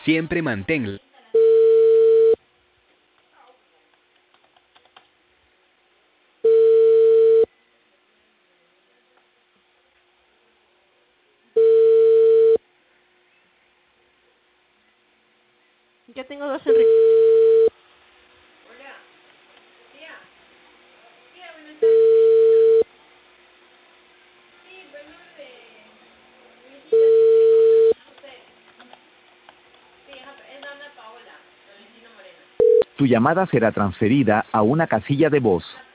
Siempre mantén. Yo tengo dos Enrique. Tu llamada será transferida a una casilla de voz.